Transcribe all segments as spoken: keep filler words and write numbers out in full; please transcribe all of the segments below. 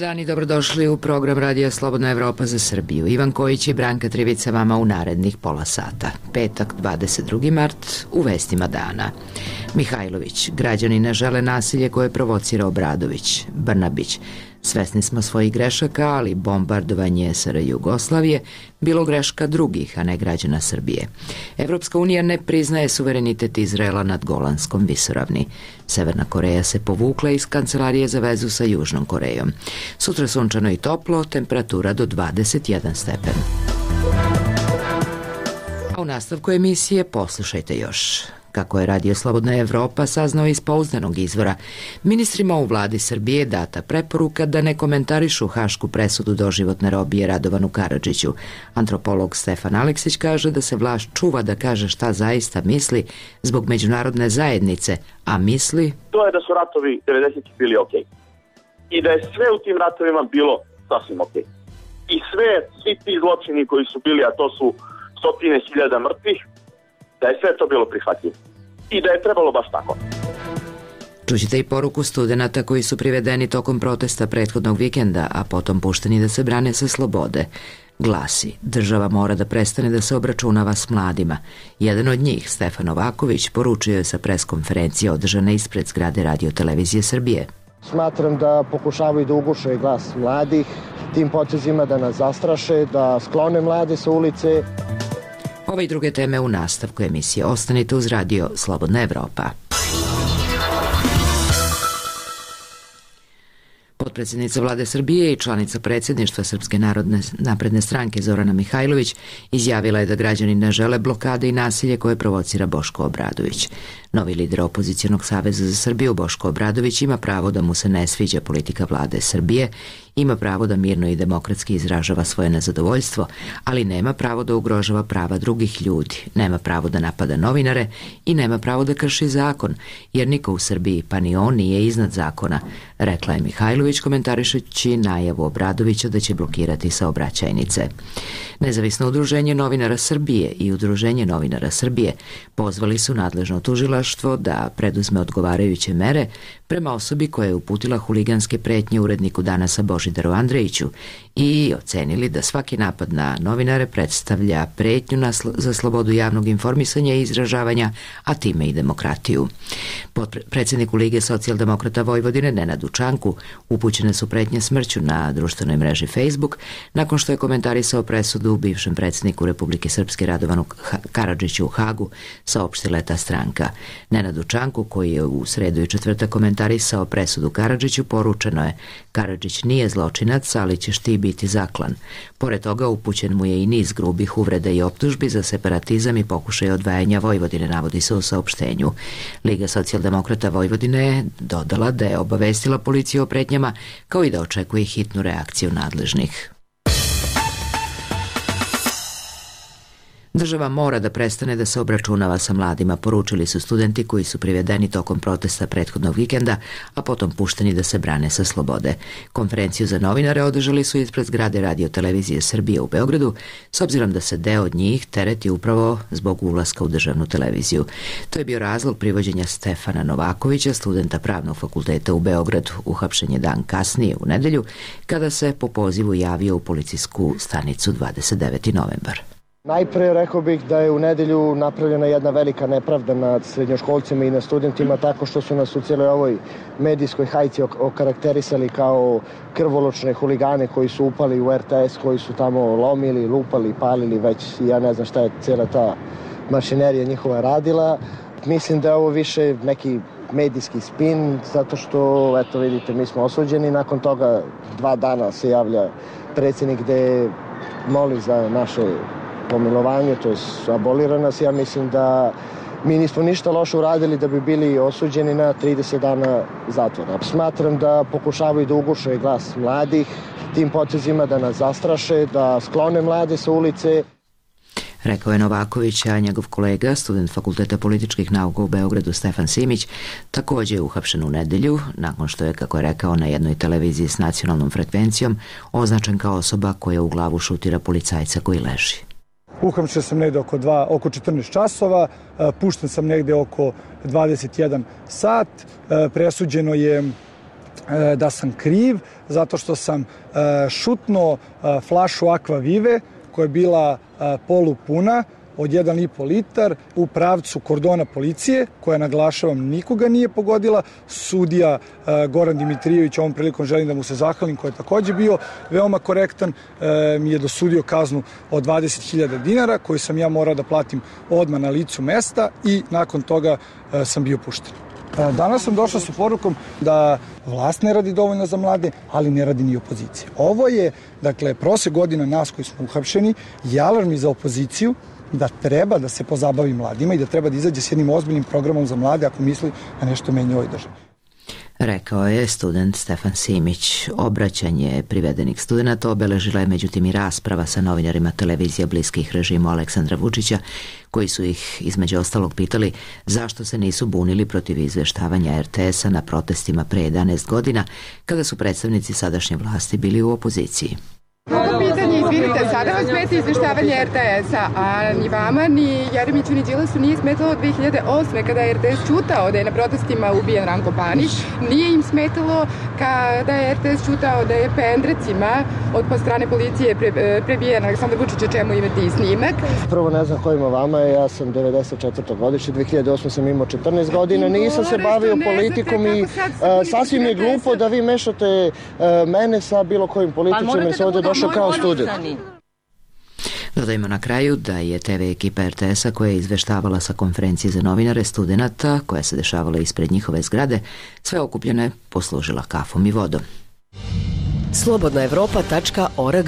dan i dobrodošli u program Radija Slobodna Evropa za Srbiju. Ivan Kojić i Branka Trivica vama u narednih pola sata. Petak, dvadeset drugi mart, u vestima dana. Mihajlović, građani ne žele nasilje koje provocira Obradović. Brnabić, svesni smo svojih grešaka, ali bombardovanje S R Jugoslavije bilo greška drugih, a ne građana Srbije. Evropska unija ne priznaje suverenitet Izraela nad Golanskom visoravni. Severna Koreja se povukla iz kancelarije za vezu sa Južnom Korejom. Sutra sunčano i toplo, temperatura do dvadeset jedan stepen. A u nastavku emisije poslušajte još. Kako je Radio Slobodna Evropa saznao iz pouzdanog izvora, ministrima u vladi Srbije data preporuka da ne komentarišu hašku presudu doživotne robije Radovanu Karadžiću. Antropolog Stefan Aleksić kaže da se vlast čuva da kaže šta zaista misli zbog međunarodne zajednice, a misli... To je da su ratovi devedesetih bili ok. I da je sve u tim ratovima bilo sasvim ok. I sve, svi ti zločini koji su bili, a to su stotine hiljada mrtvih, da je sve to bilo prihvatljivo i da je trebalo baš tako. Čućete i poruku studenata koji su privedeni tokom protesta prethodnog vikenda, a potom pušteni da se brane sa slobode. Glasi, država mora da prestane da se obračunava s mladima. Jedan od njih, Stefan Novaković, poručio je sa preskonferencije održane ispred zgrade Radio Televizije Srbije. Smatram da pokušavaju da uguše glas mladih, tim potezima da nas zastraše, da sklone mlade sa ulice. Ove i druge teme u nastavku emisije. Ostanite uz Radio Slobodna Evropa. Potpredsjednica vlade Srbije i članica predsjedništva Srpske narodne napredne stranke Zorana Mihajlović izjavila je da građani ne žele blokade i nasilje koje provocira Boško Obradović. Novi lider opozicionog saveza za Srbiju Boško Obradović ima pravo da mu se ne sviđa politika vlade Srbije, ima pravo da mirno i demokratski izražava svoje nezadovoljstvo, ali nema pravo da ugrožava prava drugih ljudi, nema pravo da napada novinare i nema pravo da krši zakon, jer niko u Srbiji, pa ni on, nije iznad zakona, rekla je Mihajlović komentarišući najavu Obradovića da će blokirati saobraćajnice. Nezavisno udruženje novinara Srbije i Udruženje novinara Srbije pozvali su nadležno tužilaštvo da preduzme odgovarajuće mere prema osobi koja je uputila huliganske pretnje uredniku Danasa Božidaru Andrejiću i ocenili da svaki napad na novinare predstavlja pretnju na sl- za slobodu javnog informisanja i izražavanja, a time i demokratiju. Predsjedniku Lige socijaldemokrata Vojvodine Nenadu Čanku upućene su pretnje smrću na društvenoj mreži Facebook nakon što je komentarisao presudu bivšem predsjedniku Republike Srpske Radovanu Karadžiću u Hagu, saopštila je ta stranka. Nenadu Čanku, koji je u sredu i četvrtak komentarisao presudu Karadžiću, poručeno je: Karadžić nije zločinac, ali ćeš ti biti zaklan. Pored toga upućen mu je i niz grubih uvreda i optužbi za separatizam i pokušaj odvajanja Vojvodine, navodi se u saopštenju. Liga socijaldemokrata Vojvodine je dodala da je obavestila policiju o pretnjama, kao i da očekuje hitnu reakciju nadležnih. Država mora da prestane da se obračunava sa mladima, poručili su studenti koji su privedeni tokom protesta prethodnog vikenda, a potom pušteni da se brane sa slobode. Konferenciju za novinare održali su ispred zgrade Radio Televizije Srbije u Beogradu, s obzirom da se deo od njih tereti upravo zbog ulaska u državnu televiziju. To je bio razlog privođenja Stefana Novakovića, studenta Pravnog fakulteta u Beogradu. Uhapšen je dan kasnije u nedelju, kada se po pozivu javio u policijsku stanicu dvadeset deveti novembar. Najpre rekao bih da je u nedelju napravljena jedna velika nepravda nad srednjoškolcima i nad studentima tako što su nas u cijeloj ovoj medijskoj hajci okarakterisali kao krvoločne huligane koji su upali u R T S, koji su tamo lomili, lupali, palili, već ja ne znam šta je cijela ta mašinerija njihova radila. Mislim da je ovo više neki medijski spin, zato što, eto vidite, mi smo osuđeni. Nakon toga dva dana se javlja predsjednik gde moli za naše pomilovanje, to je abolira nas. Ja mislim da mi nismo ništa loše uradili da bi bili osuđeni na trideset dana zatvora. Smatram da pokušavaju da uguše glas mladih, tim potezima da nas zastraše, da sklone mlade sa ulice. Rekao je Novaković, a njegov kolega, student Fakulteta političkih nauka u Beogradu Stefan Simić, također je uhapšen u nedelju, nakon što je, kako je rekao, na jednoj televiziji s nacionalnom frekvencijom označen kao osoba koja u glavu šutira policajca koji leži. Uhapšen sam negde oko, dva, oko četrnaest časova, pušten sam negde oko dvadeset jedan sat, presuđeno je da sam kriv zato što sam šutnuo flašu Aquavive koja je bila polupuna od jedan i po litar u pravcu kordona policije, koja, naglašavam, nikoga nije pogodila. Sudija Goran Dimitrijević, ovom prilikom želim da mu se zahvalim, koji je takođe bio veoma korektan, mi je dosudio kaznu od dvadeset hiljada dinara, koju sam ja morao da platim odmah na licu mesta i nakon toga sam bio pušten. Danas sam došao sa porukom da vlast ne radi dovoljno za mlade, ali ne radi ni opozicija. Ovo je, dakle, prosek godina nas koji smo uhapšeni i alarm i za opoziciju da treba da se pozabavi mladima i da treba da izađe s jednim ozbiljnim programom za mlade ako misli da nešto menja u ovoj državi. Rekao je student Stefan Simić. Obraćanje privedenih studenta obeležila je međutim i rasprava sa novinarima televizija bliskih režimu Aleksandra Vučića, koji su ih između ostalog pitali zašto se nisu bunili protiv izveštavanja er te es-a na protestima pre jedanaest godina, kada su predstavnici sadašnje vlasti bili u opoziciji. Ovo pitanje, izvinite, sada vas smeta izveštavanje er te es-a, a ni vama, ni Jeremiću, ni Đilasu nije smetalo dve hiljade osme kada je er te es čutao da je na protestima ubijen Ranko Panić. Nije im smetalo kada je er te es čutao da je pendrecima od po strane policije pre, prebijen Aleksandar Vučić, o čemu imate i snimak. Prvo ne znam ko ima vama, ja sam devedeset četvrtog godište, dve hiljade osme sam imao četrnaest godina, nisam se bavio politikom i sasvim je glupo da vi mešate mene sa bilo kojim političima i se ovde došao kao student. Dodajmo na kraju da je te ve ekipa er te es-a koja je izveštavala sa konferencije za novinare studenta koja se dešavala ispred njihove zgrade, sve okupljene poslužila kafom i vodom. slobodna evropa tačka org.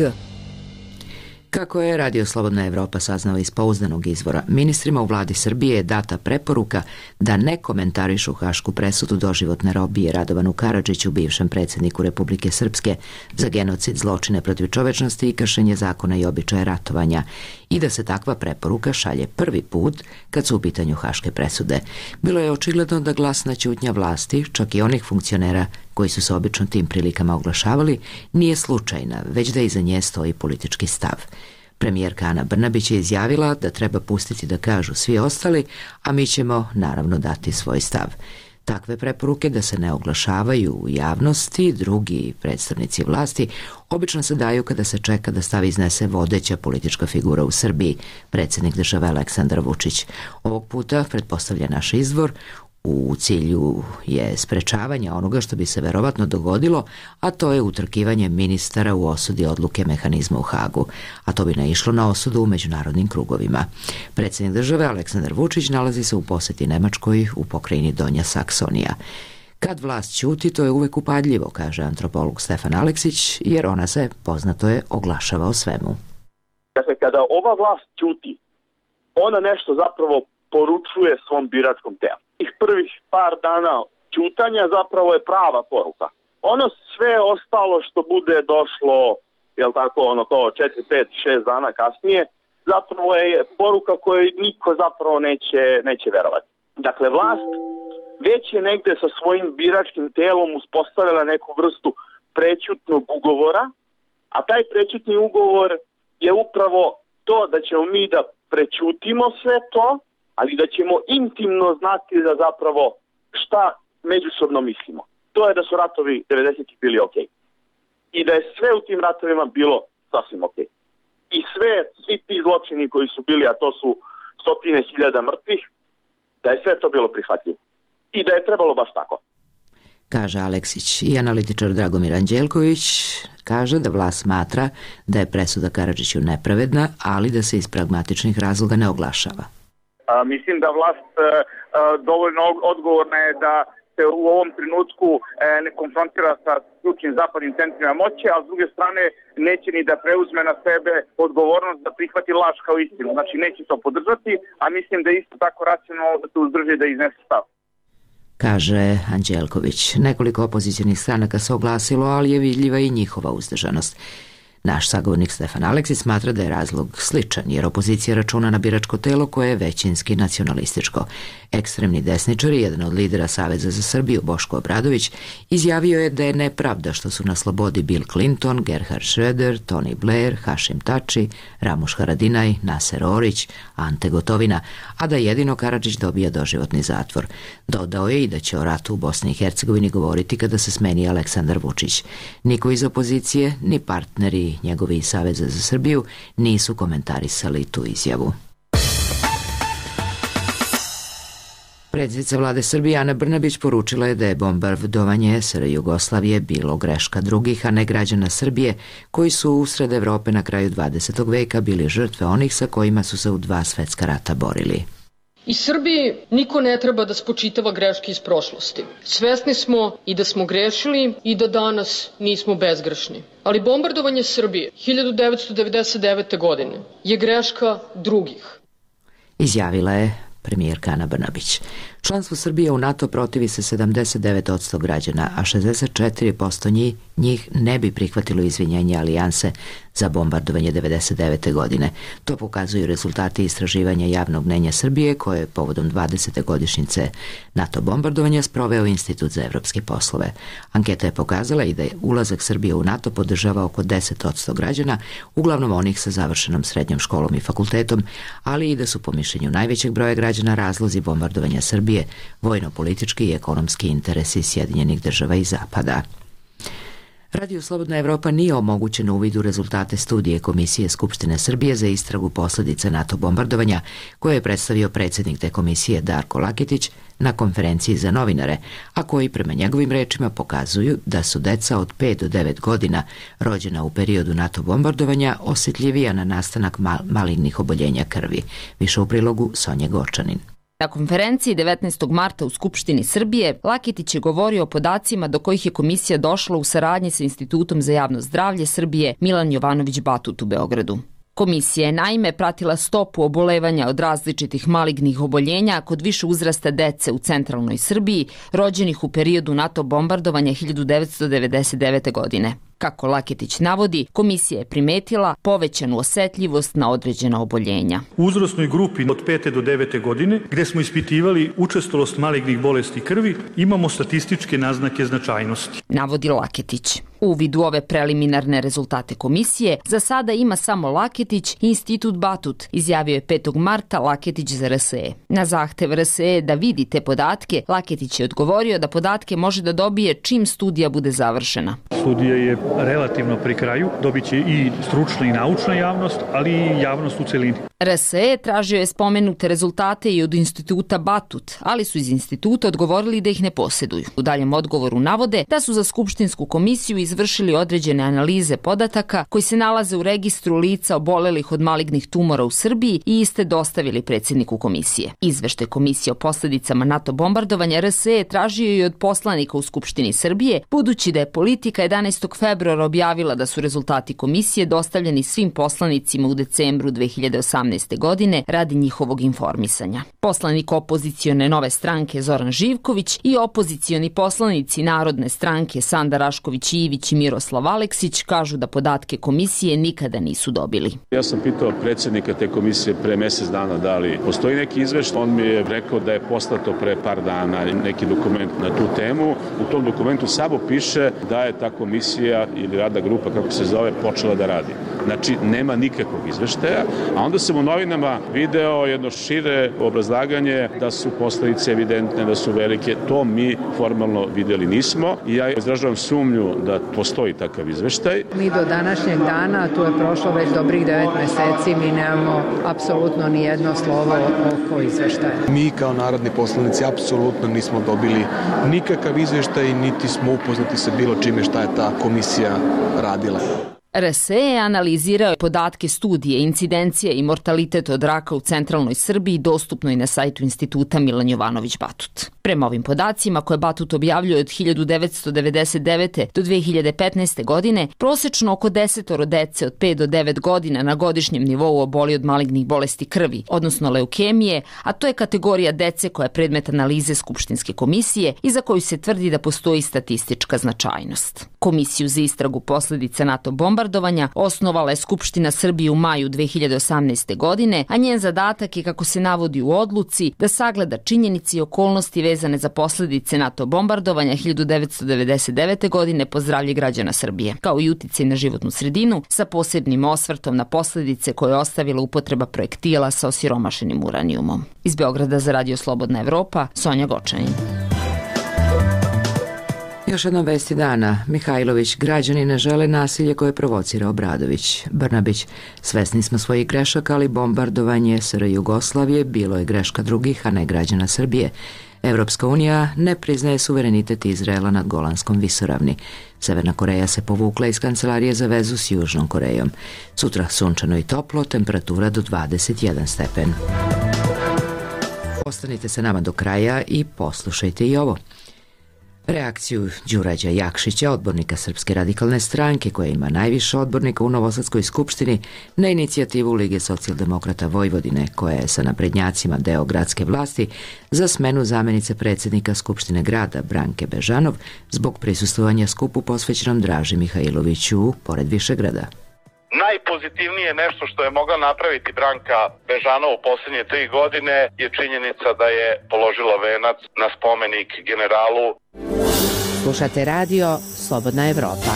Kako je Radio Slobodna Evropa saznala iz pouzdanog izvora, ministrima u vladi Srbije je data preporuka da ne komentarišu hašku presudu doživotne robije Radovanu Karadžiću, bivšem predsjedniku Republike Srpske, za genocid, zločine protiv čovečnosti i kršenje zakona i običaja ratovanja, i da se takva preporuka šalje prvi put kad su u pitanju haške presude. Bilo je očigledno da glasna ćutnja vlasti, čak i onih funkcionera koji su se obično tim prilikama oglašavali, nije slučajna, već da iza nje stoji politički stav. Premijerka Ana Brnabić je izjavila da treba pustiti da kažu svi ostali, a mi ćemo naravno dati svoj stav. Takve preporuke da se ne oglašavaju u javnosti drugi predstavnici vlasti obično se daju kada se čeka da stav iznese vodeća politička figura u Srbiji, predsjednik države Aleksandar Vučić. Ovog puta, pretpostavlja naš izvor, u cilju je sprečavanje onoga što bi se verovatno dogodilo, a to je utrkivanje ministara u osudi odluke mehanizma u Hagu, a to bi naišlo na osudu u međunarodnim krugovima. Predsjednik države Aleksandar Vučić nalazi se u poseti Nemačkoj u pokrajini Donja Saksonija. Kad vlast ćuti, to je uvek upadljivo, kaže antropolog Stefan Aleksić, jer ona se, poznato je, oglašava o svemu. Dakle, kada ova vlast ćuti, ona nešto zapravo poručuje svom biračkom telu. Ih prvih par dana ćutanja zapravo je prava poruka. Ono sve ostalo što bude došlo, jel tako, ono kao četiri, pet, šest dana kasnije, zapravo je poruka koju niko zapravo neće, neće verovati. Dakle, vlast već je negde sa svojim biračkim telom uspostavila neku vrstu prećutnog ugovora, a taj prećutni ugovor je upravo to da ćemo mi da prećutimo sve to, ali da ćemo intimno znati da zapravo šta međusobno mislimo. To je da su ratovi devedesetih bili ok. I da je sve u tim ratovima bilo sasvim ok. I sve, svi ti zločini koji su bili, a to su stotine hiljada mrtvih, da je sve to bilo prihvatljivo. I da je trebalo baš tako. Kaže Aleksić. I analitičar Dragomir Anđelković kaže da vlast smatra da je presuda Karadžiću nepravedna, ali da se iz pragmatičnih razloga ne oglašava. A, mislim da vlast a, a, dovoljno odgovorna je da se u ovom trenutku a, ne konfrontira sa ključnim zapadnim centrima moći, a s druge strane neće ni da preuzme na sebe odgovornost da prihvati laž kao istinu. Znači neće to podržati, a mislim da je isto tako racionalno da se uzdrži da iznese stav. Kaže Anđelković. Nekoliko opozicionih stranaka se oglasilo, ali je vidljiva i njihova uzdržanost. Naš sagovornik Stefan Aleksić smatra da je razlog sličan, jer opozicija računa na biračko telo koje je većinski nacionalističko. Ekstremni desničari, jedan od lidera Saveza za Srbiju, Boško Obradović, izjavio je da je nepravda što su na slobodi Bill Clinton, Gerhard Schröder, Tony Blair, Hašim Tači, Ramuš Haradinaj, Naser Orić, Ante Gotovina, a da jedino Karadžić dobija doživotni zatvor. Dodao je i da će o ratu u Bosni i Hercegovini govoriti kada se smeni Aleksandar Vučić. Niko iz opozicije, ni partneri njegovi iz Saveza za Srbiju nisu komentarisali tu izjavu. Predsjednica vlade Srbije Ana Brnabić poručila je da je bombardovanje S R Jugoslavije bilo greška drugih, a ne građana Srbije, koji su usred Evrope na kraju dvadesetog veka bili žrtve onih sa kojima su se u dva svetska rata borili. I Srbiji niko ne treba da spočitava greške iz prošlosti. Svesni smo i da smo grešili i da danas nismo bezgrešni. Ali bombardovanje Srbije hiljadu devetsto devedeset devete. godine je greška drugih. Izjavila je premijerka Ana Brnabić. Članstvo Srbije u NATO protivi se sedamdeset devet posto građana, a šezdeset četiri posto njih, njih ne bi prihvatilo izvinjenje alijanse za bombardovanje devedeset devete. godine. To pokazuju rezultati istraživanja javnog mnenja Srbije, koje je povodom dvadesete godišnjice NATO bombardovanja sproveo Institut za evropske poslove. Anketa je pokazala i da je ulazak Srbije u NATO podržava oko deset posto građana, uglavnom onih sa završenom srednjom školom i fakultetom, ali i da su po mišljenju najvećeg broja građana razlozi bombardovanja Srbije vojno-politički i ekonomski interesi Sjedinjenih država i Zapada. Radio Slobodna Evropa nije omogućen uvid u rezultate studije Komisije Skupštine Srbije za istragu posledica NATO bombardovanja, koje je predstavio predsjednik te komisije Darko Laketić na konferenciji za novinare, a koji prema njegovim rečima pokazuju da su deca od pet do devet godina rođena u periodu NATO bombardovanja osjetljivija na nastanak mal- malignih oboljenja krvi. Više u prilogu Sonje Gočanin. Na konferenciji devetnaestog marta u Skupštini Srbije, Laketić je govorio o podacima do kojih je komisija došla u saradnji sa Institutom za javno zdravlje Srbije Milan Jovanović Batut u Beogradu. Komisija je naime pratila stopu obolevanja od različitih malignih oboljenja kod više uzrasta dece u centralnoj Srbiji, rođenih u periodu NATO bombardovanja hiljadu devetsto devedeset devete. godine. Kako Laketić navodi, komisija je primetila povećanu osetljivost na određena oboljenja. U uzrasnoj grupi od pete do devete godine, gde smo ispitivali učestalost malignih bolesti krvi, imamo statističke naznake značajnosti. Navodi Laketić. Uvid u ove preliminarne rezultate komisije za sada ima samo Laketić i Institut Batut, izjavio je petog marta Laketić za R S E. Na zahtev R S E da vidi te podatke, Laketić je odgovorio da podatke može da dobije čim studija bude završena. Studija je relativno pri kraju, dobit će i stručna i naučna javnost, ali i javnost u celini. R S E tražio je spomenute rezultate i od Instituta Batut, ali su iz instituta odgovorili da ih ne posjeduju. U daljem odgovoru navode da su za Skupštinsku komisiju izvršili određene analize podataka koji se nalaze u registru lica obolelih od malignih tumora u Srbiji i iste dostavili predsjedniku komisije. Izveštaj komisije o posljedicama NATO bombardovanja R S E tražio i od poslanika u Skupštini Srbije, budući da je Politika jedanaestog februara objavila da su rezultati komisije dostavljeni svim poslanicima u decembru dve hiljade osamnaeste. godine radi njihovog informisanja. Poslanik opozicione Nove stranke Zoran Živković i opozicioni poslanici Narodne stranke Sanda Rašković-Ivić i Miroslav Aleksić kažu da podatke komisije nikada nisu dobili. Ja sam pitao predsjednika te komisije pre mjesec dana da li postoji neki izveštaj. On mi je rekao da je poslato pre par dana neki dokument na tu temu. U tom dokumentu samo piše da je ta komisija ili radna grupa, kako se zove, počela da radi. Znači, nema nikakvog izveštaja, a onda sam u novinama video jedno šire obrazlaganje da su posledice evidentne, da su velike. To mi formalno vidjeli nismo i ja izražavam sumnju da postoji takav izveštaj. Mi do današnjeg dana, tu je prošlo već dobrih devet meseci, mi nemamo apsolutno ni jedno slovo oko izveštaja. Mi kao narodni poslanici apsolutno nismo dobili nikakav izveštaj, niti smo upoznati sa bilo čime šta je ta komisija radila. R S E je analizirao podatke studije incidencije i mortalitet od raka u centralnoj Srbiji dostupnoj na sajtu Instituta Milan Jovanović Batut. Prema ovim podacima koje Batut objavljuje od hiljadu devetsto devedeset devete. do dve hiljade petnaeste. godine, prosečno oko desetoro dece od pet do devet godina na godišnjem nivou oboli od malignih bolesti krvi, odnosno leukemije, a to je kategorija dece koja je predmet analize Skupštinske komisije i za koju se tvrdi da postoji statistička značajnost. Komisiju za istragu posledica NATO bombardovanja bombardovanja osnovala je Skupština Srbije u maju dve hiljade osamnaeste. godine, a njen zadatak je, kako se navodi u odluci, da sagleda činjenice i okolnosti vezane za posledice NATO bombardovanja hiljadu devetsto devedeset devete. godine po zdravlje građana Srbije, kao i uticaj na životnu sredinu, sa posebnim osvrtom na posledice koje je ostavila upotreba projektila sa osiromašenim uranijumom. Iz Beograda za Radio Slobodna Evropa, Sonja Gočanin. Još jedna vesti dana. Mihajlović, građani ne žele nasilje koje provocira Obradović. Brnabić, svesni smo svojih grešaka, ali bombardovanje S R Jugoslavije bilo je greška drugih, a ne građana Srbije. Evropska unija ne priznaje suverenitet Izraela nad Golanskom visoravni. Severna Koreja se povukla iz kancelarije za vezu s Južnom Korejom. Sutra sunčano i toplo, temperatura do dvadeset jedan stepen. Ostanite sa nama do kraja i poslušajte i ovo. Reakciju Đurađa Jakšića, odbornika Srpske radikalne stranke, koja ima najviše odbornika u Novosadskoj skupštini, na inicijativu Lige socijaldemokrata Vojvodine, koja je sa naprednjacima deo gradske vlasti, za smenu zamenice predsjednika Skupštine grada Branke Bežanov zbog prisustvovanja skupu posvećenom Draži Mihajloviću pored Višegrada. Najpozitivnije nešto što je mogla napraviti Branka Bežanov u posljednje tri godine je činjenica da je položila venac na spomenik generalu. Slušate radio Slobodna Evropa.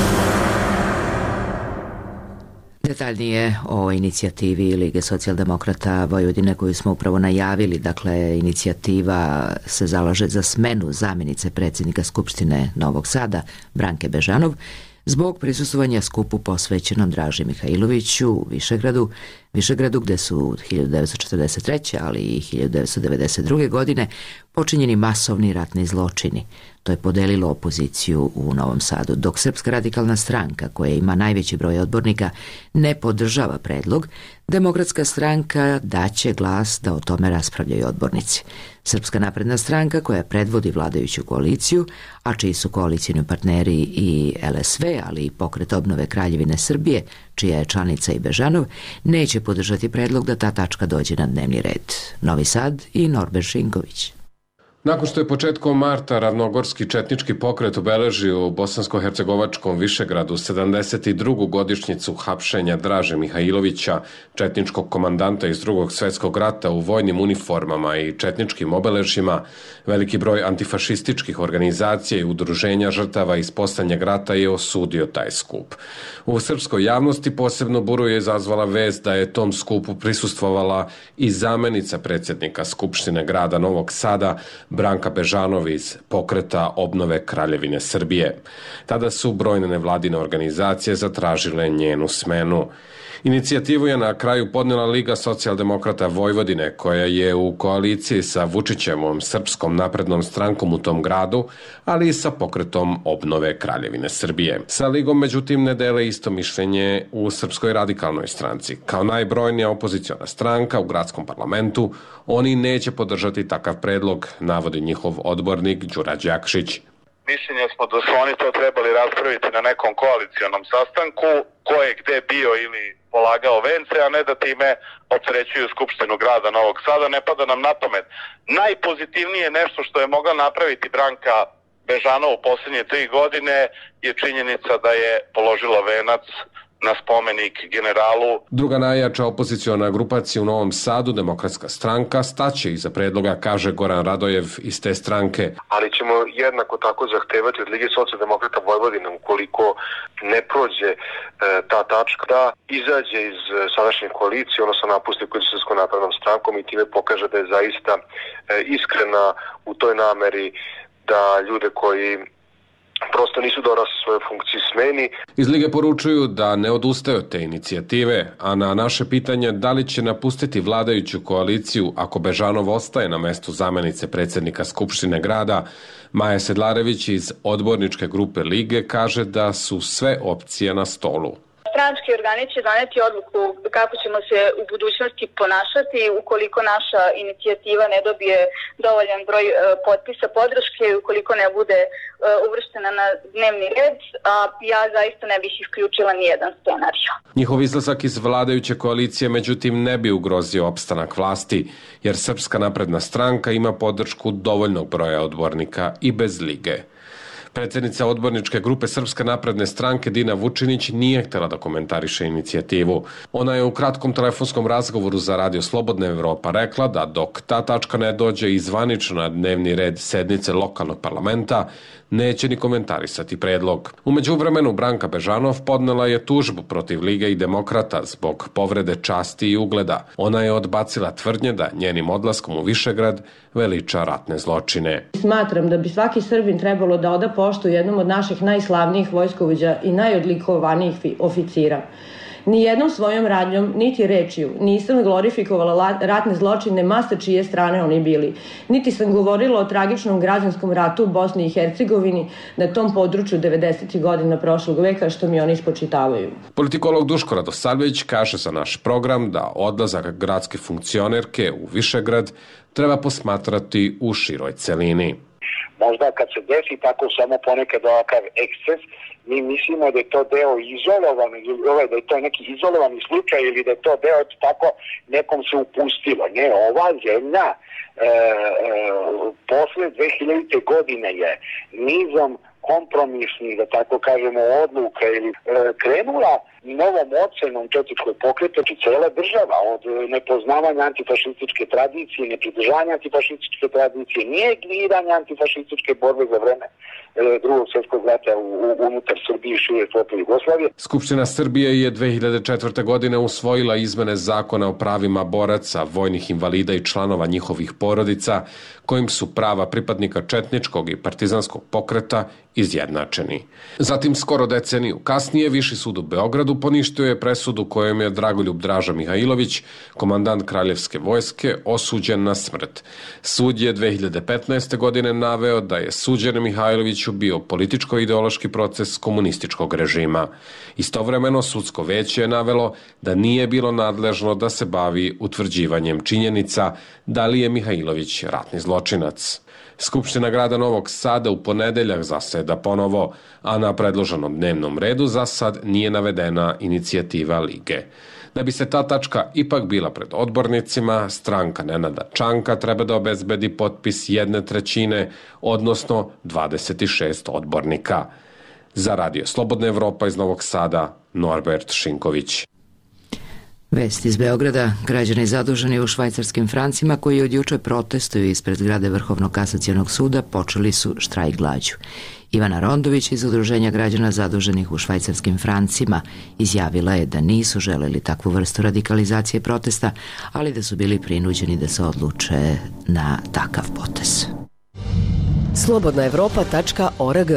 Detaljnije o inicijativi Lige socijaldemokrata Vojvodine koju smo upravo najavili. Dakle, inicijativa se zalaže za smenu zamjenice predsjednika Skupštine Novog Sada Branke Bežanov zbog prisustvovanja skupu posvećenom Draži Mihajloviću u Višegradu, Višegradu gde su hiljadu devetsto četrdeset treće. ali i hiljadu devetsto devedeset druge. godine počinjeni masovni ratni zločini. To je podelilo opoziciju u Novom Sadu. Dok Srpska radikalna stranka, koja ima najveći broj odbornika, ne podržava predlog, Demokratska stranka daće glas da o tome raspravljaju odbornici. Srpska napredna stranka, koja predvodi vladajuću koaliciju, a čiji su koalicijni partneri i L S V, ali i Pokret obnove Kraljevine Srbije, čija je članica i Bežanov, neće podržati predlog da ta tačka dođe na dnevni red. Novi Sad i Norbert Šinković. Nakon što je početkom marta ravnogorski četnički pokret obeležio u bosansko-hercegovačkom Višegradu sedamdeset drugu godišnjicu hapšenja Draže Mihajlovića, četničkog komandanta iz Drugog svjetskog rata u vojnim uniformama i četničkim obeležjima, veliki broj antifašističkih organizacija i udruženja žrtava iz posljednjeg rata je osudio taj skup. U srpskoj javnosti posebno buru je izazvala vest da je tom skupu prisustvovala i zamenica predsjednika Skupštine grada Novog Sada, Branka Bežanov iz Pokreta obnove Kraljevine Srbije. Tada su brojne nevladine organizacije zatražile njenu smenu. Inicijativu je na kraju podnijela Liga socijaldemokrata Vojvodine, koja je u koaliciji sa Vučićevom Srpskom naprednom strankom u tom gradu, ali i sa Pokretom obnove Kraljevine Srbije. Sa Ligom, međutim, ne dele isto mišljenje u Srpskoj radikalnoj stranci. Kao najbrojnija opoziciona stranka u gradskom parlamentu, oni neće podržati takav predlog, navodi njihov odbornik Đurađ Jakšić. Mišljenja smo da su oni to trebali raspraviti na nekom koalicionom sastanku, ko je gde bio ili polagao vence, a ne da time opterećuju Skupštinu grada Novog Sada. Ne pada nam na pamet. Najpozitivnije nešto što je mogla napraviti Branka Bežanov u posljednje tri godine je činjenica da je položila venac na spomenik generalu. Druga najjača opoziciona grupacija u Novom Sadu, Demokratska stranka, staće iza predloga, kaže Goran Radojev iz te stranke. Ali ćemo jednako tako zahtevati od Lige socijaldemokrata Vojvodine, ukoliko ne prođe e, ta tačka, da izađe iz sadašnje koalicije, odnosno napusti Srpskom naprednom strankom i time pokaže da je zaista e, iskrena u toj nameri da ljude koji prosto nisu dorasli svoje funkcije smeni. Iz Lige poručuju da ne odustaju od te inicijative, a na naše pitanje da li će napustiti vladajuću koaliciju ako Bežanov ostaje na mestu zamenice predsjednika Skupštine grada, Maja Sedlarević iz odborničke grupe Lige kaže da su sve opcije na stolu. Stranački organi će doneti odluku kako ćemo se u budućnosti ponašati ukoliko naša inicijativa ne dobije dovoljan broj e, potpisa podrške, ukoliko ne bude e, uvrštena na dnevni red, a ja zaista ne bih isključila ni jedan scenarij. Njihov izlazak iz vladajuće koalicije međutim ne bi ugrozio opstanak vlasti, jer Srpska napredna stranka ima podršku dovoljnog broja odbornika i bez Lige. Predsjednica odborničke grupe Srpske napredne stranke Dina Vučinić nije htjela da komentariše inicijativu. Ona je u kratkom telefonskom razgovoru za Radio Slobodna Evropa rekla da dok ta tačka ne dođe izvanično na dnevni red sednice lokalnog parlamenta, neće ni komentarisati predlog. U međuvremenu Branka Bežanov podnela je tužbu protiv Lige i Demokrata zbog povrede časti i ugleda. Ona je odbacila tvrdnje da njenim odlaskom u Višegrad veliča ratne zločine. Smatram da bi svaki Srbin trebalo da oda poštu jednom od naših najslavnijih vojskovođa i najodlikovanijih oficira. Nijednom svojom radnjom, niti rečju, nisam glorifikovala ratne zločine masta čije strane oni bili. Niti sam govorila o tragičnom građanskom ratu u Bosni i Hercegovini na tom području devedesetih godina prošlog veka, što mi oni spočitavaju. Politikolog Duško Radosavljević kaže za naš program da odlazak gradske funkcionerke u Višegrad treba posmatrati u široj celini. Možda kad se desi tako samo ponekad ovakav eksces, mi mislimo da je to deo izolovan, da je to neki izolovani slučaj ili da je to deo tako nekom se upustilo. Ne, ova zemlja e, e, posle dve hiljadite godine je nizom kompromisnih, da tako kažemo, odluka ili e, krenula novom ocenom četničkog pokreta i cela država od nepoznavanja antifašističke tradicije, nepridržavanja antifašističke tradicije, negiranja antifašističke borbe za vreme e, drugog svjetskog rata u, u, unutar Srbije i šire flote Jugoslavije. Skupština Srbije je dve hiljade četvrte. godine usvojila izmene zakona o pravima boraca, vojnih invalida i članova njihovih porodica, kojim su prava pripadnika četničkog i partizanskog pokreta izjednačeni. Zatim, skoro deceniju kasnije, Viši sud u Beogradu poništio je presudu kojom je Dragoljub Draža Mihajlović, komandant Kraljevske vojske, osuđen na smrt. Sud je dve hiljade petnaeste. godine naveo da je suđen Mihajloviću bio političko-ideološki proces komunističkog režima. Istovremeno, sudsko veće je navelo da nije bilo nadležno da se bavi utvrđivanjem činjenica da li je Mihajlović ratni zločinac. Skupština grada Novog Sada u ponedeljak zaseda ponovo, a na predloženom dnevnom redu za sad nije navedena inicijativa Lige. Da bi se ta tačka ipak bila pred odbornicima, stranka Nenada Čanka treba da obezbedi potpis jedne trećine, odnosno dvadeset šest odbornika. Za Radio Slobodna Evropa iz Novog Sada, Norbert Šinković. Vest iz Beograda. Građani zaduženi u švajcarskim francima koji od juče protestuju ispred zgrade Vrhovnog kasacionog suda počeli su štrajk glađu. Ivana Rondović iz Udruženja građana zaduženih u švajcarskim francima izjavila je da nisu želeli takvu vrstu radikalizacije protesta, ali da su bili prinuđeni da se odluče na takav potez. slobodna evropa tačka org.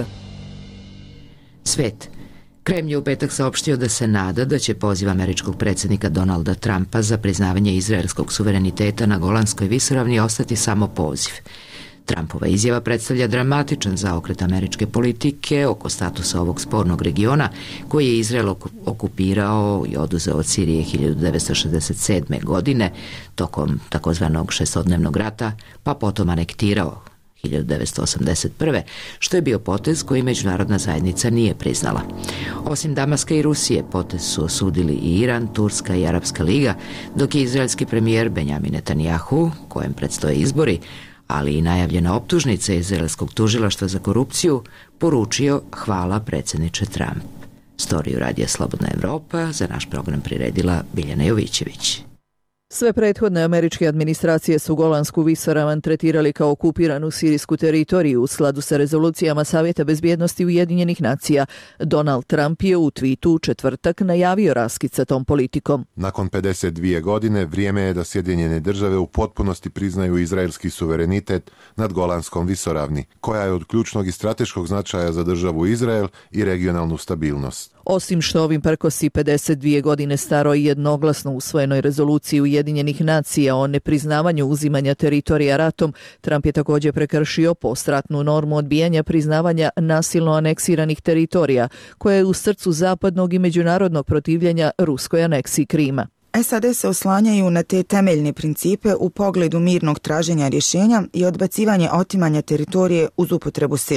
Svet. Kremlj je u petak saopštio da se nada da će poziv američkog predsjednika Donalda Trumpa za priznavanje izraelskog suvereniteta na Golanskoj visoravni ostati samo poziv. Trumpova izjava predstavlja dramatičan zaokret američke politike oko statusa ovog spornog regiona koji je Izrael okupirao i oduzeo od Sirije hiljadu devetsto šezdeset sedme. godine tokom takozvanog šestodnevnog rata, pa potom anektirao hiljadu devetsto osamdeset prve. što je bio potez koji međunarodna zajednica nije priznala. Osim Damaska i Rusije, potez su osudili i Iran, Turska i Arapska liga, dok je izraelski premijer Benjamin Netanjahu, kojem predstoje izbori, ali i najavljena optužnica izraelskog tužilaštva za korupciju, poručio hvala predsjedniče Trump. Storiju Radija Slobodna Evropa za naš program priredila Biljana Jovićević. Sve prethodne američke administracije su Golansku visoravan tretirali kao okupiranu sirijsku teritoriju u skladu sa rezolucijama Savjeta bezbjednosti Ujedinjenih nacija. Donald Trump je u twitu u četvrtak najavio raskid sa tom politikom. Nakon pedeset dvije godine vrijeme je da Sjedinjene države u potpunosti priznaju izraelski suverenitet nad Golanskom visoravni, koja je od ključnog i strateškog značaja za državu Izrael i regionalnu stabilnost. Osim što ovim prkosi pedeset dvije godine staroj jednoglasno usvojenoj rezoluciji Ujedinjenih nacija o nepriznavanju uzimanja teritorija ratom, Trump je također prekršio postratnu normu odbijanja priznavanja nasilno aneksiranih teritorija, koja je u srcu zapadnog i međunarodnog protivljenja ruskoj aneksiji Krima. S A D se oslanjaju na te temeljne principe u pogledu mirnog traženja rješenja i odbacivanje otimanja teritorije uz upotrebu sile.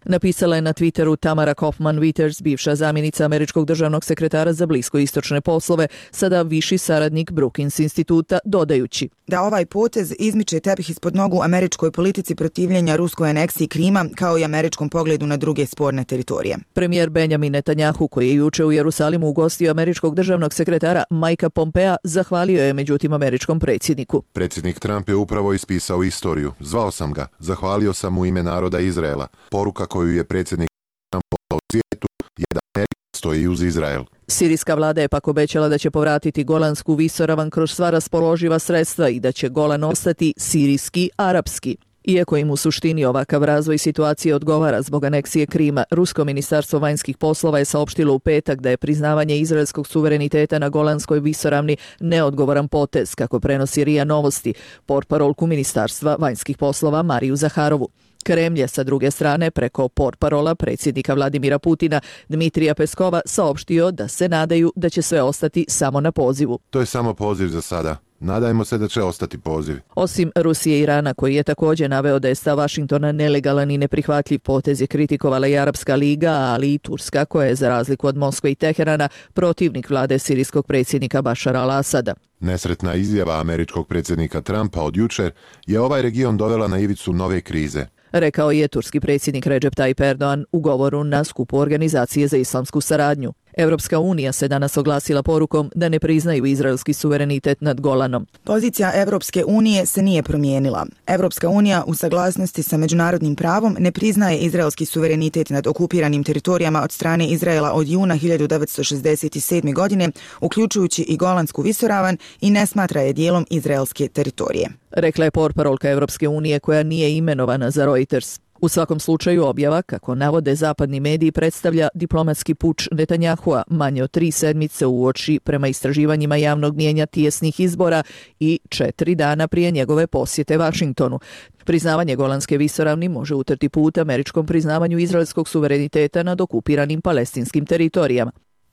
Napisala je na Twitteru Tamara Kaufman-Witters, bivša zamjenica američkog državnog sekretara za bliskoistočne poslove, sada viši saradnik Brookings instituta, dodajući da ovaj potez izmiče tepih ispod nogu američkoj politici protivljenja ruskoj aneksiji Krima, kao i američkom pogledu na druge sporne teritorije. Premijer Benjamin Netanjahu, koji je juče u Jerusalimu ugostio američkog državnog sekretara Mikea Pompea, zahvalio je međutim američkom predsjedniku. Predsjednik Trump je upravo ispisao istoriju. Zvao sam ga, zahvalio sam mu ime naroda Izraela. Poruka koju je predsjednik Trump poslao svijetu je da Amerika stoji uz Izrael. Sirijska vlada je pak obećala da će povratiti Golansku visoravan kroz sva raspoloživa sredstva i da će Golan ostati sirijski arapski. Iako im u suštini ovakav razvoj situacije odgovara zbog aneksije Krima, Rusko ministarstvo vanjskih poslova je saopštilo u petak da je priznavanje izraelskog suvereniteta na Golanskoj visoravni neodgovoran potez, kako prenosi R I A Novosti, portparolku ministarstva vanjskih poslova Mariju Zaharovu. Kremlj je sa druge strane preko portparola predsjednika Vladimira Putina Dmitrija Peskova saopštio da se nadaju da će sve ostati samo na pozivu. To je samo poziv za sada. Nadajmo se da će ostati poziv. Osim Rusije i Irana, koji je također naveo da je stav Vašingtona nelegalan i neprihvatljiv potez, je kritikovala i Arapska liga, ali i Turska, koja je za razliku od Moskve i Teherana protivnik vlade sirijskog predsjednika Bašara al-Asada. Nesretna izjava američkog predsjednika Trumpa od jučer je ovaj region dovela na ivicu nove krize, rekao je turski predsjednik Recep Tayyip Erdogan u govoru na skupu Organizacije za islamsku saradnju. Evropska unija se danas oglasila porukom da ne priznaju izraelski suverenitet nad Golanom. Pozicija Evropske unije se nije promijenila. Evropska unija u saglasnosti sa međunarodnim pravom ne priznaje izraelski suverenitet nad okupiranim teritorijama od strane Izraela od juna hiljadu devetsto šezdeset sedme. godine, uključujući i Golansku visoravan, i ne smatra je dijelom izraelske teritorije, rekla je portparolka Evropske unije, koja nije imenovana za Reuters. U svakom slučaju objava, kako navode zapadni mediji, predstavlja diplomatski puč Netanjahua manje od tri sedmice uoči prema istraživanjima javnog mijenja tijesnih izbora i četiri dana prije njegove posjete Vašingtonu. Priznavanje Golanske visoravni može utrti put američkom priznavanju izraelskog suvereniteta nad okupiranim palestinskim teritorijama.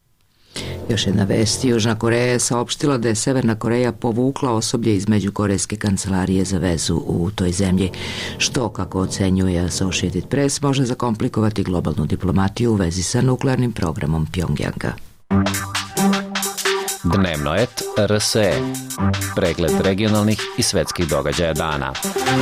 Još jedna vest, Južna Koreja je saopštila da je Severna Koreja povukla osoblje iz Međukorejske kancelarije za vezu u toj zemlji, što, kako ocenjuje Associated Press, može zakomplikovati globalnu diplomatiju u vezi sa nuklearnim programom Pjongjanga. Dnevno et R S E. Pregled regionalnih i svetskih događaja dana.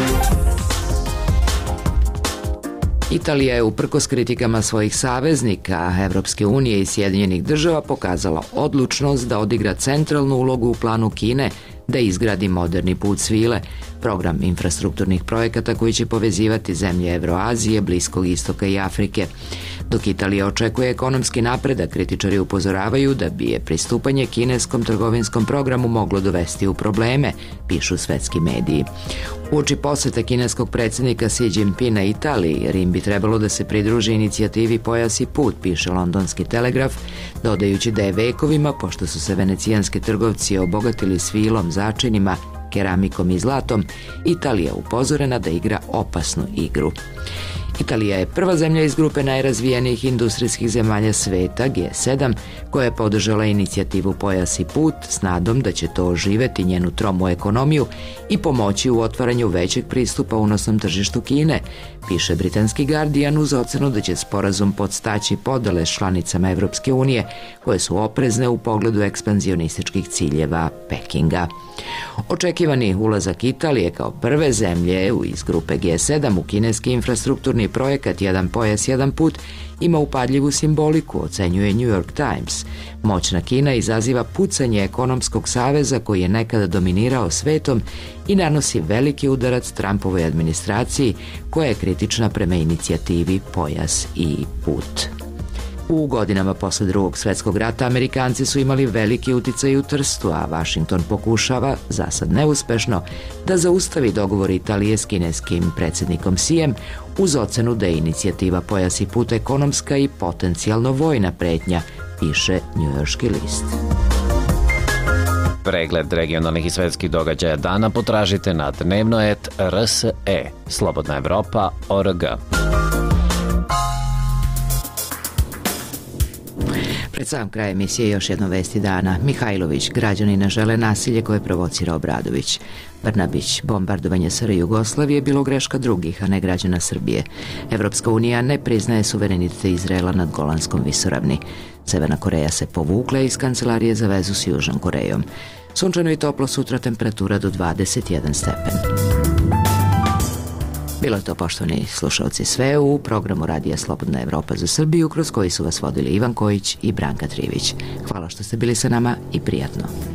Italija je uprkos kritikama svojih saveznika, Evropske unije i Sjedinjenih država, pokazala odlučnost da odigra centralnu ulogu u planu Kine da izgradi moderni put svile, program infrastrukturnih projekata koji će povezivati zemlje Evroazije, Bliskog istoka i Afrike. Dok Italija očekuje ekonomski napredak, kritičari upozoravaju da bi je pristupanje kineskom trgovinskom programu moglo dovesti u probleme, pišu svetski mediji. Uoči posete kineskog predsjednika Xi Jinpinga Italiji, Rim bi trebalo da se pridruži inicijativi Pojas i put, piše londonski Telegraf, dodajući da je vekovima, pošto su se venecijanski trgovci obogatili svilom, začinima, keramikom i zlatom, Italija upozorena da igra opasnu igru. Italija je prva zemlja iz grupe najrazvijenijih industrijskih zemalja sveta, G sedam, koja je podržala inicijativu Pojas i put s nadom da će to oživeti njenu tromu ekonomiju i pomoći u otvaranju većeg pristupa unosnom tržištu Kine, piše britanski Guardian, uz ocenu da će sporazum podstaći podele s članicama Evropske unije, koje su oprezne u pogledu ekspanzionističkih ciljeva Pekinga. Očekivani ulazak Italije kao prve zemlje iz grupe G sedam u kineski infrastrukturni projekat Jedan pojas, jedan put ima upadljivu simboliku, ocenjuje New York Times. Moćna Kina izaziva pucanje ekonomskog saveza koji je nekada dominirao svetom i nanosi veliki udarac Trumpovoj administraciji, koja je kritična prema inicijativi Pojas i put. U godinama posle drugog svjetskog rata Amerikanci su imali veliki uticaj u Trstu, a Washington pokušava, zasad neuspešno, da zaustavi dogovor Italije s kineskim predsjednikom Xijem uz ocenu da je inicijativa Pojas i put ekonomska i potencijalno vojna pretnja, piše Njujorški list. Pregled regionalnih i svetskih događaja dana potražite na dnevno et R S E, Slobodna Evropa, O R G. Pred sam kraj emisije još jedno vesti dana. Mihajlović, građani ne žele nasilje koje provocira Obradović. Brnabić, bombardovanje S R Jugoslavije je bilo greška drugih, a ne građana Srbije. Evropska unija ne priznaje suverenitet Izraela nad Golanskom visoravni. Severna Koreja se povukla iz kancelarije za vezu s Južnom Korejom. Sunčano i toplo, sutra temperatura do dvadeset jedan stepen. Bilo je to, poštovani slušalci, sve u programu Radija Slobodna Evropa za Srbiju, kroz koji su vas vodili Ivan Kojić i Branka Trivić. Hvala što ste bili sa nama i prijatno.